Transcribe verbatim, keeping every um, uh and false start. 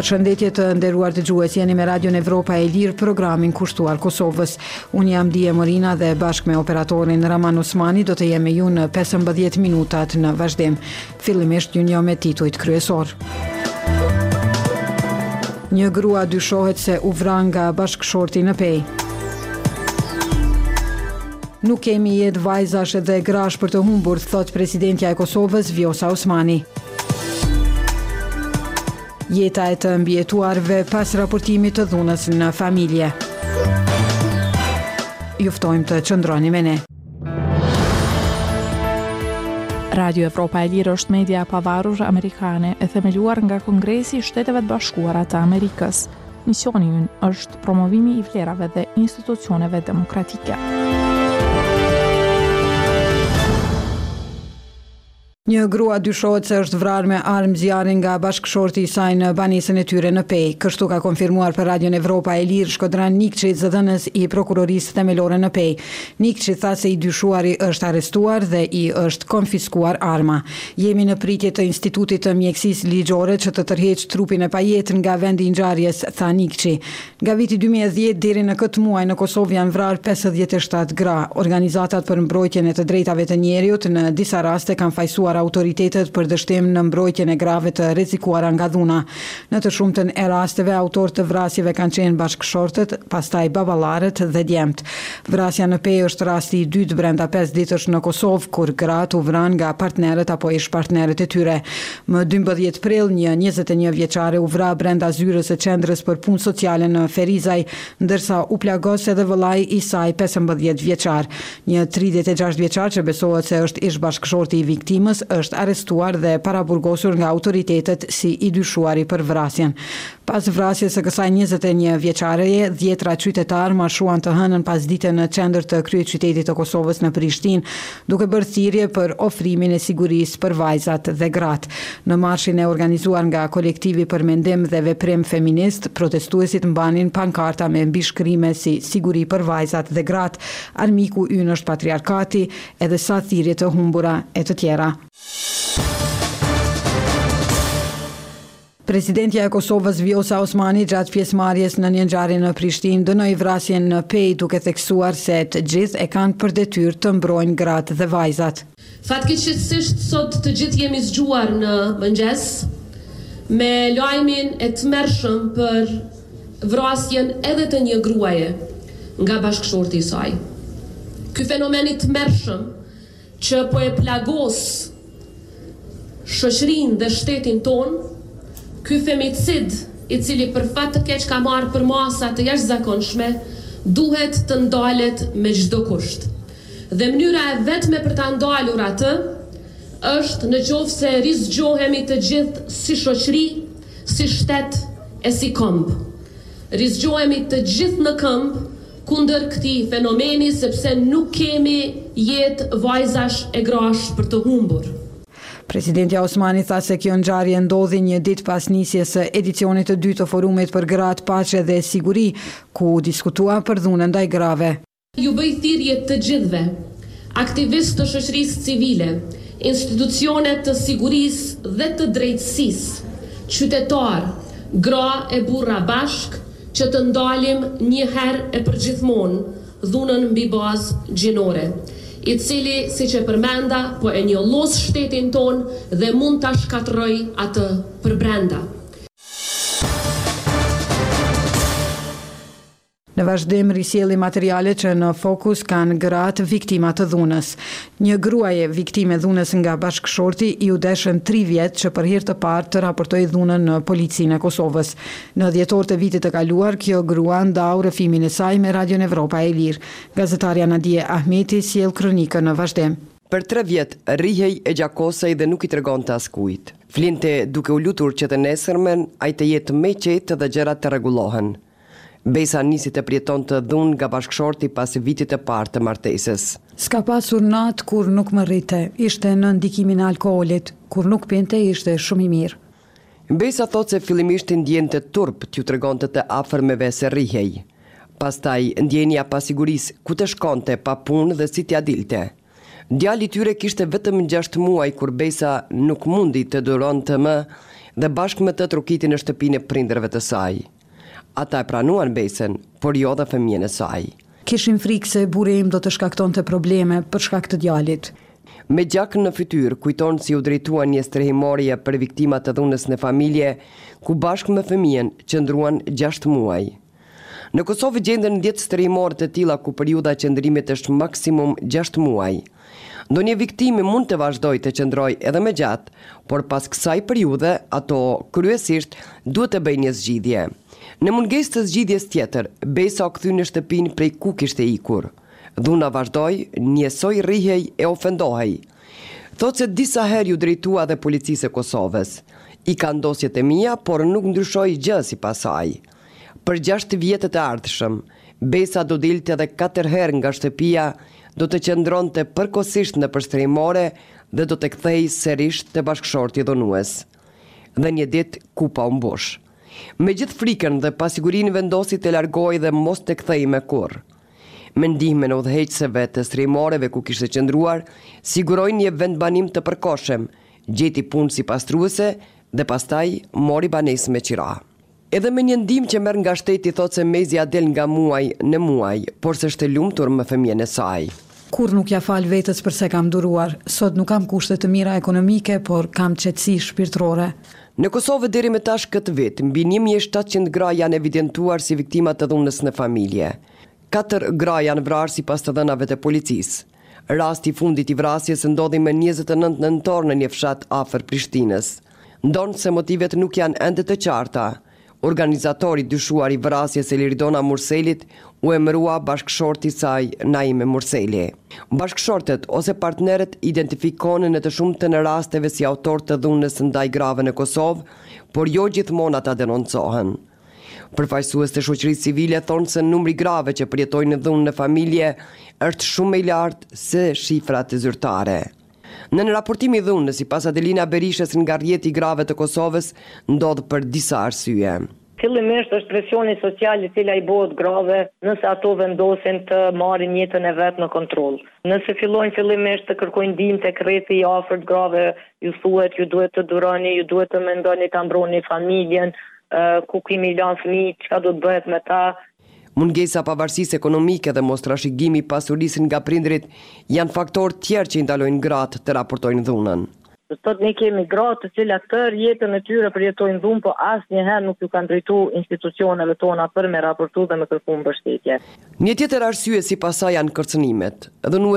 Përshëndetje të nderuar dëgjues, jeni me Radion Evropa e Lirë, programin kushtuar Kosovës. Unë jam Dije Morina dhe bashkë me operatorin Raman Usmani do të jem me ju në pesëmbëdhjetë minutat në vazhdim. Fillimisht ju njoh me titujt kryesor. Një grua dyshohet se u vran nga bashkëshorti në Pej. Nuk kemi jetë vajzash dhe grash për të humbur, thot presidentja e Kosovës Vjosa Osmani. Jeta e të mbijetuarve pas raportimit të dhunës në familje. Ju ftojmë të qëndroni me ne. Radio Evropa e Lirë është media e pavarur amerikane e themeluar nga Kongresi i Shteteve të Bashkuara të Amerikës. Misioni ynë është promovimi i vlerave dhe institucioneve demokratike. Një grua dyshohet se është vrarë me armë zjarri nga bashkëshorti i saj në banesën e tyre në Pej. Kështu ka konfirmuar për Radion Evropa e Lirë Shkodran Nikçi, zëdhënës i prokurorisë themelore në Pej. Nikçi tha se i dyshuari është arrestuar dhe i është konfiskuar arma. Jemi në pritje të Institutit të Mjekësisë Ligjore që të tërheqë trupin e pajetër nga vendi i ngjarjes, tha Nikçi. Nga viti dy mijë e dhjetë deri në këtë muaj në Kosovë janë vrarë pesëdhjetë e shtatë gra. Organizatat për mbrojtjen e të drejtave të njerëzit në disa raste kanë fajsuar autoritetet për dështim në mbrojtjen e grave të rrezikuara nga dhuna. Në të shumtën e rasteve autorë të vrasjeve kanë qenë bashkëshortet, pastaj baballarët dhe djemt. Vrasja në Pej është rasti i dytë brenda pesë ditësh në Kosovë kur gratë u vran nga partnerët apo ish-partnerët e tyre. Më dymbëdhjetë prill një njëzet e një vjeçare u vra brenda zyrës së qendrës për punë sociale në Ferizaj, ndërsa u plagos edhe vëllai i saj pesëmbëdhjetë vjeçar. Një tridhjetë e gjashtë vjeçar që besohet se është ish-bashkëshorti i viktimës është arrestuar dhe paraburgosur nga autoritetet si i dyshuari për vrasjen. Pas vrasjes së kësaj njëzet e një vjeçareje, dhjetra qytetarë marshuan të hënën pasdite në qendër të kryeqytetit të Kosovës në Prishtinë, duke bërë thirrje për ofrimin e sigurisë për vajzat dhe gratë. Në marshin e organizuar nga kolektivi për mendim dhe veprim feminist, protestuesit mbanin pankarta me mbishkrime si siguri për vajzat dhe gratë, armiku ynë është patriarkati, edhe sa thirrje të humbura e të tjera. Presidentja e Kosovës Vjosa Osmani gjatë pjesëmarrjes në një ngjarje në Prishtinë dënoi vrasjen në Pej duke theksuar se të gjithë e kanë për detyrë të mbrojnë gratë dhe vajzat. Fatkeqësisht sot të gjithë jemi zgjuar në mëngjes me lajmin e tmerrshëm për vrasjen edhe të një gruaje nga bashkëshorti i saj. Ky fenomen i tmerrshëm që po e plagos shoqërinë dhe shtetin ton, ky femicid i cili për fat të keq ka marrë për masa të jashtëzakonshme, duhet të ndalet me çdo kusht. Dhe mënyra e vetme për ta ndalur atë është në qoftë se rizgjohemi të gjithë si shoqëri, si shtet e si këmbë. Rizgjohemi të gjithë në këmbë kundër këtij fenomeni sepse nuk kemi jetë vajzash e grash për të humbur. Presidentja Osmani tha se kjo ngjarje ndodhi një ditë pas nisjes së edicionit të dytë të forumit për gratë, paqe dhe siguri, ku diskutua për dhunën ndaj grave. Ju bëj thirrje të gjithëve, aktivistë të shoqërisë civile, institucionet të sigurisë dhe të drejtësisë, qytetarë, gra e burra bashk, që të ndalim një herë e përgjithmonë dhunën mbi bazë gjinore, i cili, si që përmenda, po e njollos shtetin ton dhe mund ta shkatërroj atë për brenda. Në vazhdim risjelli materiale që në fokus kanë gratë viktima të dhunës. Një gruaje viktime dhunës nga bashkëshorti i u deshën tri vjet që për hir të parë të raportoi dhunën në policinë e Kosovës. Në dhjetor të vitit të kaluar, kjo grua ndau rrëfimin e saj me Radion Evropa e Lirë. Gazetarja Nadia Ahmeti sjell kronikën në vazhdim. Për tre vjet rrihej e gjakosej dhe nuk i tregonte askujt. Flinte duke u lutur që të nesërmen ai të jetë më i qetë dhe gjërat të rregullohen. Besa nisi të prjeton të dhunë nga bashkëshorti pas vitit të parë të martesës. S'ka pasur natë kur nuk më rrite, ishte në ndikimin e alkoolit, kur nuk pinte ishte shumë i mirë. Besa thot se fillimisht ndjente turp t'ju tregonte të afërmeve se rrihej. Pastaj ndjenja pa sigurisë ku të shkonte pa punë dhe si t'ja dilte. Djali tyre kishte vetëm gjashtë muaj kur Besa nuk mundi të duronte më dhe bashkë me të trokiti në shtëpinë e prindërve të saj. Ata e pranuan besën, por jo dhe fëmijën e saj. Kishim frikë se burri im do të shkaktonte probleme për shkak të djalit. Me gjakën në fytyrë kujton si u drejtua një strehimorje për viktimat të dhunës në familje, ku bashkë me fëmijën qëndruan gjashtë muaj. Në Kosovë gjenden dhjetë strehimorë të tilla ku periudha e qëndrimit është maksimum gjashtë muaj. Ndonjë viktimi mund të vazhdojë të qëndrojë edhe më gjatë, por pas kësaj periudhe ato kryesisht duhet të bëjnë një zgjidhje. Në mungesë të zgjidhjes tjetër, Besa u kthye në shtëpinë prej ku kishte ikur. Dhuna vazhdoi, njësoj rrihej e ofendohej. Thotë se disa herë ju drejtua dhe policisë e Kosovës. I ka ndosjet e mia, por nuk ndryshoi gjë sipas saj. Për gjashtë vjetët e ardhshëm, Besa do dilte edhe katër herë nga shtëpia, do të qëndronte përkohësisht në përstrehimore dhe do të kthehej sërish te bashkëshorti dhunues. Dhe një ditë kupa u mbush. Me gjithë frikën dhe pasigurinë vendosi të largohej dhe mos të kthehej me kurrë. Me ndihmën e udhëheqësve të strehimoreve ku kishte qëndruar, siguroi një vendbanim të përkohshëm, gjeti punë si pastruese dhe pastaj mori banesë me qira. Edhe me një ndihmë që merr nga shteti thotë se Mezia del nga muaj në muaj, por s'është e lumtur me fëmijën e saj. Kur nuk ja fal vetës përse kam duruar, sot nuk kam kushte të mira ekonomike, por kam qetësi shpirtërore. Në Kosovë deri më tash këtë vit, mbi një mijë e shtatëqind gra janë evidentuar si viktima të dhunës në familje. Katër gra janë vrarë sipas të dhënave të policisë. Rasti i fundit i vrasjes ndodhi më njëzet e nëntë nëntor në një fshat afër Prishtinës. Ndonë se motivet nuk janë ende të qarta. Organizatori dyshuar i vrasjes Eliridona Murselit u emërua bashkëshorti i saj Naime Murseli. Bashkëshortet ose partnerët identifikohen në të shumtën e rasteve si autor të dhunës ndaj grave në Kosovë, por jo gjithmonë ata denoncohen. Përfaqësues të shoqërisë civile thonë se numri grave që përjetojnë dhunë në familje është shumë më i lartë se shifrat zyrtare. Në në raportimi i dhunës, sipas Adelina Berishës, nga rrjeti i grave të Kosovës ndodh për disa arsye. Fillimisht është presioni social i cili i bëhet grave nëse ato vendosin të marrin jetën e vet në kontroll. Nëse fillojnë fillimisht të kërkojnë ndihmë tek rreti i afërt grave, ju thuhet ju duhet të duroni, ju duhet të mendoni ta mbroni familjen, uh, ku kemi lënë fëmijë, çka do të bëhet me ta. Mungesa pavarësisë ekonomike dhe mos trashëgimi i pasurisë nga prindrit janë faktorë tjerë që i ndalojnë gratë të raportojnë dhunën. Sot ne kemi gratë të cilat tërë jetën e tyre përjetojnë dhunë, por asnjëherë nuk ju kanë drejtuar institucioneve tona për me raportu dhe me kërku mbështetje. Një tjetër arsye sipas saj janë kërcënimet.